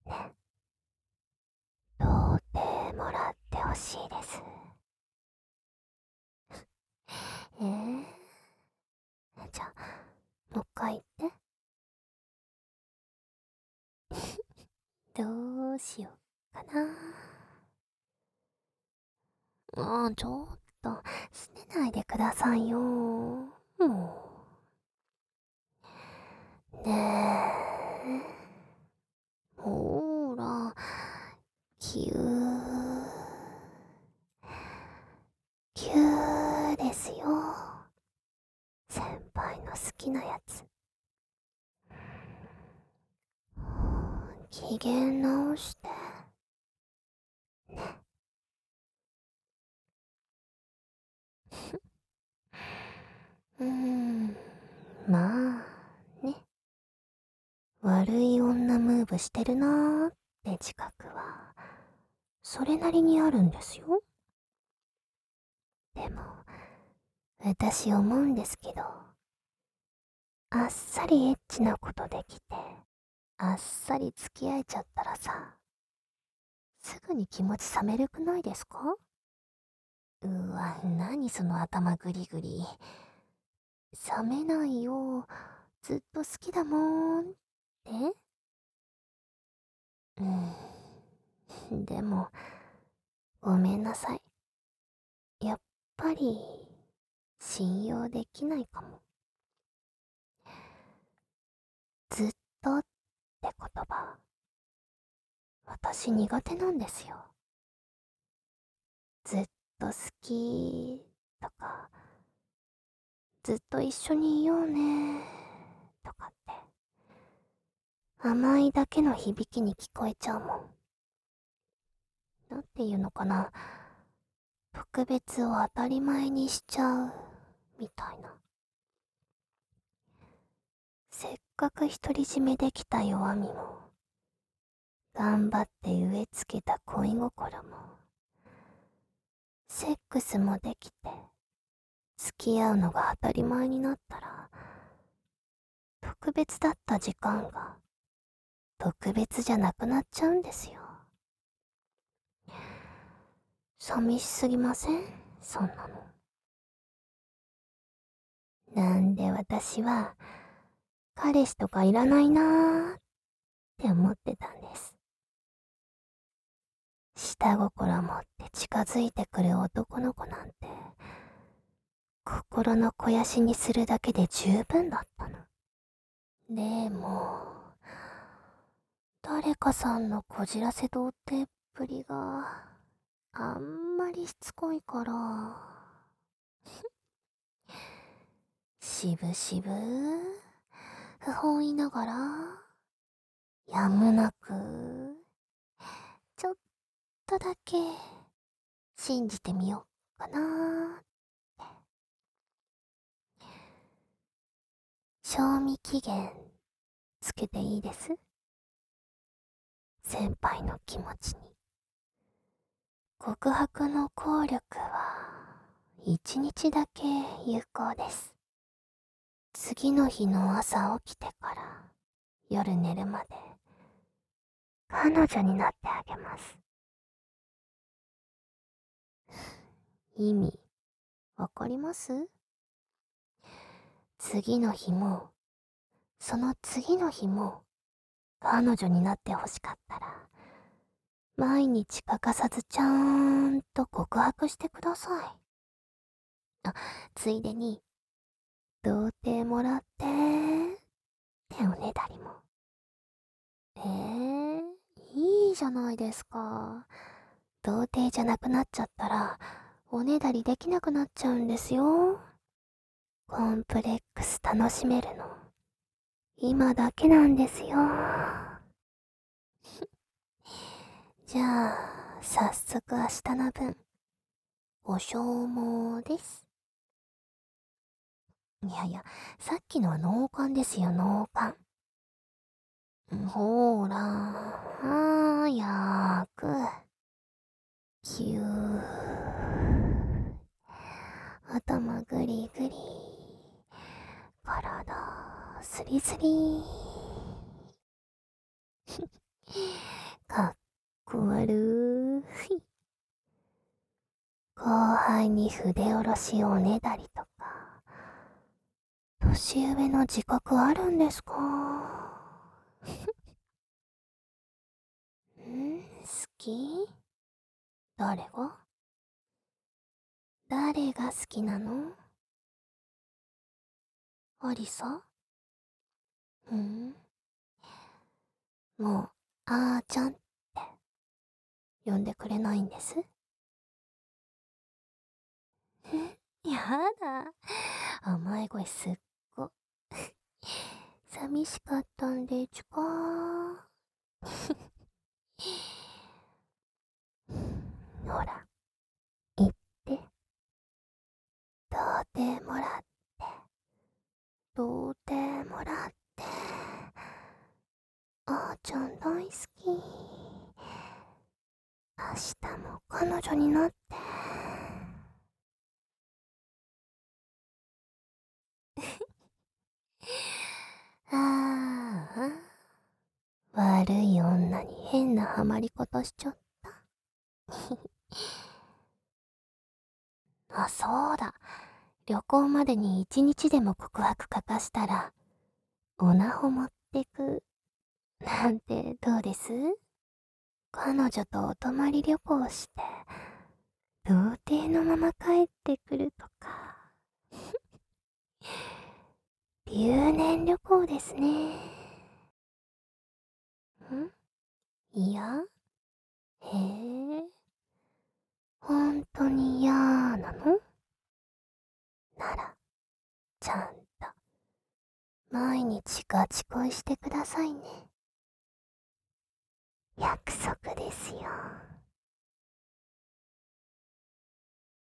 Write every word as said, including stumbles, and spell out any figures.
ね、童貞もらってほしいです。えー、じゃあ、もう一回言って。どうしようかな。ああ、ちょっと、すねないでくださいよ。もう。ねえ。ほーら、キュー。キューですよ。先輩の好きなやつ。機嫌直して。うーん、まあ、ね。悪い女ムーブしてるなーって自覚は、それなりにあるんですよ。でも、私思うんですけど、あっさりエッチなことできて、あっさり付き合えちゃったらさ、すぐに気持ち冷めるくないですか？うわ、なにその頭グリグリ。冷めないよ。ずっと好きだもん。って。うん。でも、ごめんなさい。やっぱり、信用できないかも。ずっとって言葉、私苦手なんですよ。ずっと好きとか、ずっと一緒にいようねとかって、甘いだけの響きに聞こえちゃうもん。なんていうのかな、特別を当たり前にしちゃうみたいな。せっかく独り占めできた弱みも、頑張って植え付けた恋心も、セックスもできて、付き合うのが当たり前になったら、特別だった時間が特別じゃなくなっちゃうんですよ。寂しすぎません？そんなの。なんで私は彼氏とかいらないなーって思ってたんです。下心持って近づいてくる男の子なんて、心の肥やしにするだけで十分だったの。でも、誰かさんのこじらせ童貞っぷりがあんまりしつこいから、しぶしぶ不本意ながらやむなくちょっとだけ信じてみようかなーって。賞味期限つけていいです？先輩の気持ちに。告白の効力は一日だけ有効です。次の日の朝起きてから夜寝るまで彼女になってあげます。意味わかります？次の日もその次の日も彼女になって欲しかったら、毎日欠かさずちゃーんと告白してください。あ、ついでに、童貞もらってーっておねだりも。えー、いいじゃないですか。童貞じゃなくなっちゃったら、おねだりできなくなっちゃうんですよ。コンプレックス楽しめるの、今だけなんですよ。じゃあ、早速明日の分、ご消耗です。いやいや、さっきのは脳幹ですよ、脳幹。ほーら、早く。キュー。頭グリグリ。体、スリスリ。 かっこ悪い。後輩に筆下ろしおねだりとか、年上の自覚あるんですか？ん好き？誰が？誰が好きなの？アリサ？うん。もう、あーちゃんって呼んでくれないんです。やだ。甘い声すっご。寂しかったんでちゅか？ほら、言って。どうてもらって、どうてもらって。あーちゃん大好き。明日も彼女になって。ああ、悪い女に変なハマりことしちゃった。あ、そうだ。旅行までに一日でも告白書かしたら、オナホ持ってく。なんてどうです？彼女とお泊まり旅行して、童貞のまま帰ってくるとか。留年旅行ですね。ん？いや？へえ。ほんとに嫌なの？なら、ちゃんと、毎日ガチ恋してくださいね。約束。